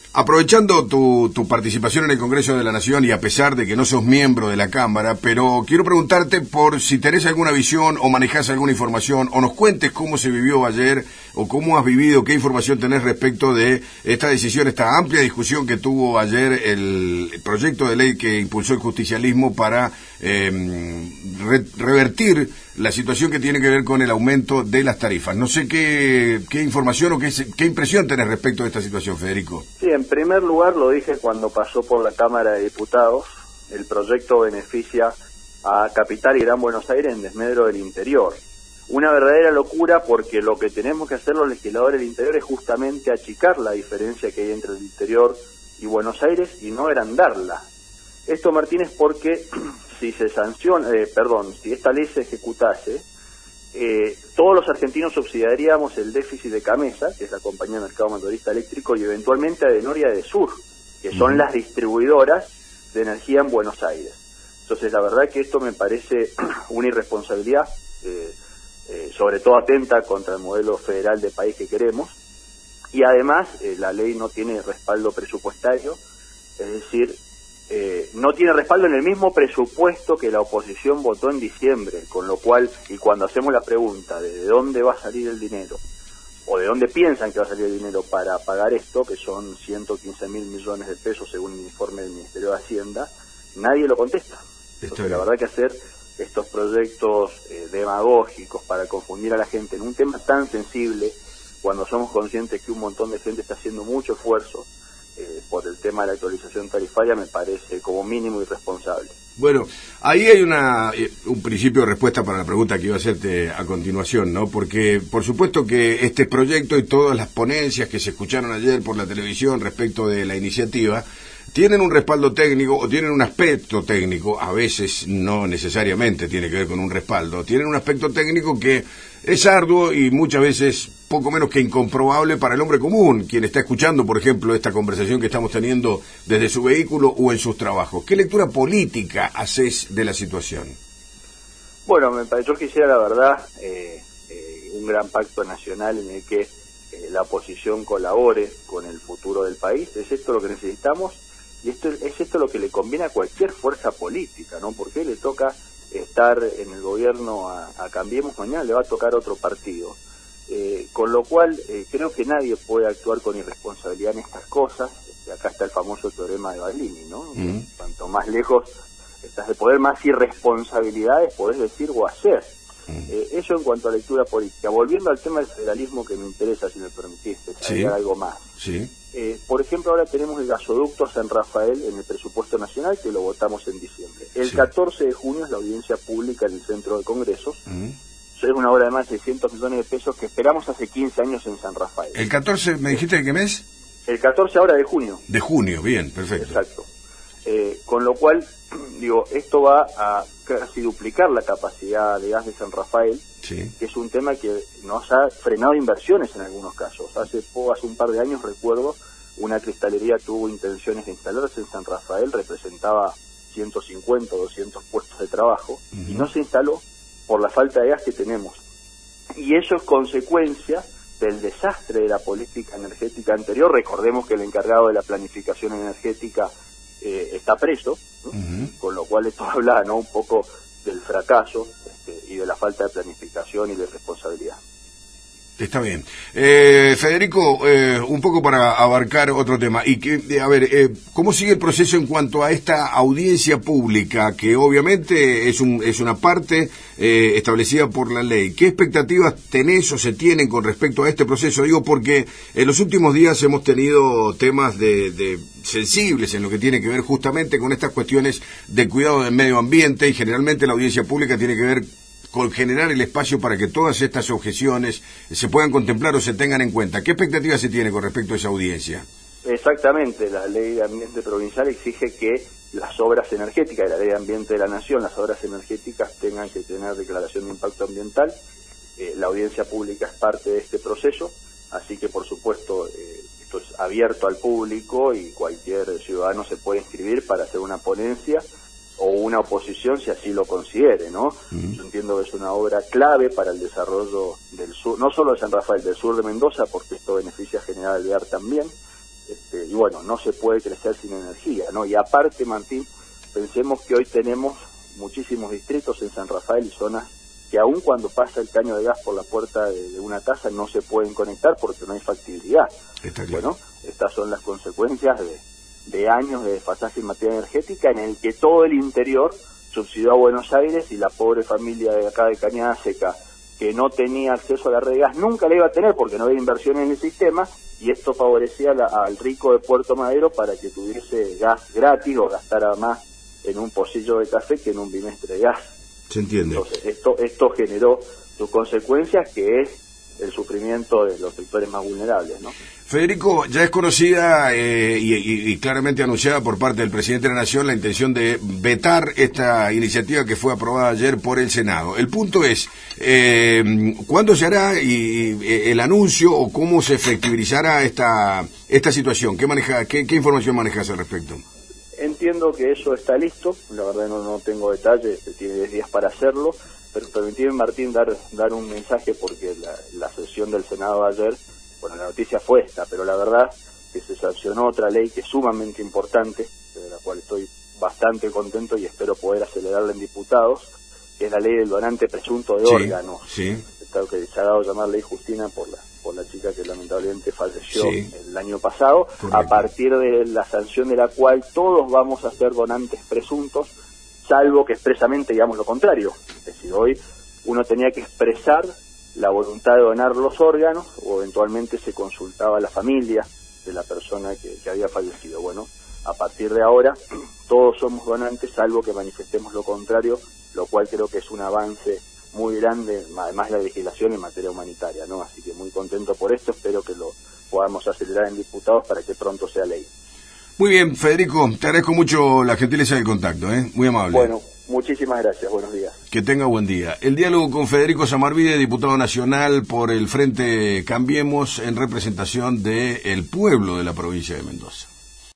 Aprovechando tu participación en el Congreso de la Nación y a pesar de que no sos miembro de la Cámara, pero quiero preguntarte por si tenés alguna visión o manejás alguna información o nos cuentes cómo se vivió ayer o cómo has vivido, qué información tenés respecto de esta decisión, esta amplia discusión que tuvo ayer el proyecto de ley que impulsó el justicialismo para revertir la situación que tiene que ver con el aumento de las tarifas. No sé qué información o qué impresión tenés respecto de esta situación, Federico. Sí, en primer lugar, lo dije cuando pasó por la Cámara de Diputados, el proyecto beneficia a Capital y Gran Buenos Aires en desmedro del interior. Una verdadera locura porque lo que tenemos que hacer los legisladores del interior es justamente achicar la diferencia que hay entre el interior y Buenos Aires y no agrandarla. Esto, Martínez, porque si se sanciona, si esta ley se ejecutase, todos los argentinos subsidiaríamos el déficit de Camesa, que es la compañía de mercado mayorista eléctrico, y eventualmente a Denoria de Sur, que son las distribuidoras de energía en Buenos Aires. Entonces, la verdad que esto me parece una irresponsabilidad, sobre todo atenta contra el modelo federal de país que queremos, y además la ley no tiene respaldo presupuestario, es decir, no tiene respaldo en el mismo presupuesto que la oposición votó en diciembre, con lo cual, y cuando hacemos la pregunta de dónde va a salir el dinero, o de dónde piensan que va a salir el dinero para pagar esto, que son 115.000 millones de pesos según el informe del Ministerio de Hacienda, nadie lo contesta. Entonces, la verdad que hacer estos proyectos demagógicos para confundir a la gente en un tema tan sensible, cuando somos conscientes que un montón de gente está haciendo mucho esfuerzo por el tema de la actualización tarifaria, me parece como mínimo irresponsable. Bueno, ahí hay un principio de respuesta para la pregunta que iba a hacerte a continuación, ¿no? Porque, por supuesto que este proyecto y todas las ponencias que se escucharon ayer por la televisión respecto de la iniciativa tienen un respaldo técnico o tienen un aspecto técnico, a veces no necesariamente tiene que ver con un respaldo, tienen un aspecto técnico que es arduo y muchas veces poco menos que incomprobable para el hombre común, quien está escuchando, por ejemplo, esta conversación que estamos teniendo desde su vehículo o en sus trabajos. ¿Qué lectura política haces de la situación? Bueno, yo quisiera, la verdad, un gran pacto nacional en el que la oposición colabore con el futuro del país. Es esto lo que necesitamos y es esto lo que le conviene a cualquier fuerza política, ¿no? Porque le toca estar en el gobierno a Cambiemos, mañana le va a tocar otro partido. Con lo cual, creo que nadie puede actuar con irresponsabilidad en estas cosas. Acá está el famoso teorema de Baglini, ¿no? Cuanto más lejos estás de poder, más irresponsabilidades podés decir o hacer. Eso en cuanto a lectura política. Volviendo al tema del federalismo que me interesa, si me permitiste, agregar algo más. Sí. Por ejemplo, ahora tenemos el gasoducto San Rafael en el presupuesto nacional, que lo votamos en diciembre. El 14 de junio es la audiencia pública en el Centro de Congresos. Es una obra de más de 600 millones de pesos que esperamos hace 15 años en San Rafael. ¿El 14 me dijiste de qué mes? El 14 ahora de junio. De junio, bien, perfecto. Exacto. Con lo cual, digo, esto va a casi duplicar la capacidad de gas de San Rafael, que es un tema que nos ha frenado inversiones en algunos casos. Hace un par de años, recuerdo, una cristalería tuvo intenciones de instalarse en San Rafael, representaba 150 o 200 puestos de trabajo, y no se instaló por la falta de gas que tenemos. Y eso es consecuencia del desastre de la política energética anterior. Recordemos que el encargado de la planificación energética está preso, ¿no? Con lo cual esto habla, ¿no?, un poco del fracaso y de la falta de planificación y de responsabilidad. Está bien. Federico, un poco para abarcar otro tema. Y que, a ver, ¿cómo sigue el proceso en cuanto a esta audiencia pública, que obviamente es una parte establecida por la ley? ¿Qué expectativas tenés o se tienen con respecto a este proceso? Digo, porque en los últimos días hemos tenido temas de sensibles en lo que tiene que ver justamente con estas cuestiones de cuidado del medio ambiente, y generalmente la audiencia pública tiene que ver con generar el espacio para que todas estas objeciones se puedan contemplar o se tengan en cuenta. ¿Qué expectativas se tiene con respecto a esa audiencia? Exactamente, la ley de ambiente provincial exige que las obras energéticas, de la ley de ambiente de la nación, las obras energéticas tengan que tener declaración de impacto ambiental. La audiencia pública es parte de este proceso, así que por supuesto esto es abierto al público y cualquier ciudadano se puede inscribir para hacer una ponencia o una oposición si así lo considere, ¿no? Yo entiendo que es una obra clave para el desarrollo del sur, no solo de San Rafael, del sur de Mendoza, porque esto beneficia a General Alvear también. y bueno, no se puede crecer sin energía, ¿no? Y aparte, Martín, pensemos que hoy tenemos muchísimos distritos en San Rafael y zonas que aun cuando pasa el caño de gas por la puerta de una casa no se pueden conectar porque no hay factibilidad. Está claro. Bueno, estas son las consecuencias de años de desfasaje en materia energética, en el que todo el interior subsidió a Buenos Aires, y la pobre familia de acá de Cañada Seca, que no tenía acceso a la red de gas, nunca la iba a tener porque no había inversión en el sistema, y esto favorecía al rico de Puerto Madero para que tuviese gas gratis o gastara más en un pocillo de café que en un bimestre de gas. Se entiende. Entonces, esto generó sus consecuencias, que es el sufrimiento de los sectores más vulnerables, ¿no? Federico, ya es conocida y claramente anunciada por parte del presidente de la Nación la intención de vetar esta iniciativa que fue aprobada ayer por el Senado. El punto es, ¿cuándo se hará el anuncio o cómo se efectivizará esta situación? ¿Qué información manejas al respecto? Entiendo que eso está listo, la verdad no tengo detalles, tiene 10 días para hacerlo, pero permíteme, Martín, dar un mensaje, porque la sesión del Senado de ayer, bueno, la noticia fue esta, pero la verdad que se sancionó otra ley que es sumamente importante, de la cual estoy bastante contento y espero poder acelerarla en diputados, que es la ley del donante presunto de órganos. Sí. Claro, que se ha dado a llamar ley Justina por la chica que lamentablemente falleció Sí. el año pasado. Correcto. A partir de la sanción de la cual todos vamos a ser donantes presuntos, salvo que expresamente digamos lo contrario. Es decir, hoy uno tenía que expresar la voluntad de donar los órganos, o eventualmente se consultaba a la familia de la persona que había fallecido. Bueno, a partir de ahora todos somos donantes, salvo que manifestemos lo contrario, lo cual creo que es un avance muy grande, además de la legislación en materia humanitaria, ¿no? Así que muy contento por esto, espero que lo podamos acelerar en diputados para que pronto sea ley. Muy bien, Federico, te agradezco mucho la gentileza del contacto, muy amable. Bueno, muchísimas gracias, buenos días. Que tenga buen día. El diálogo con Federico Samarvide, diputado nacional por el Frente Cambiemos, en representación del pueblo de la provincia de Mendoza.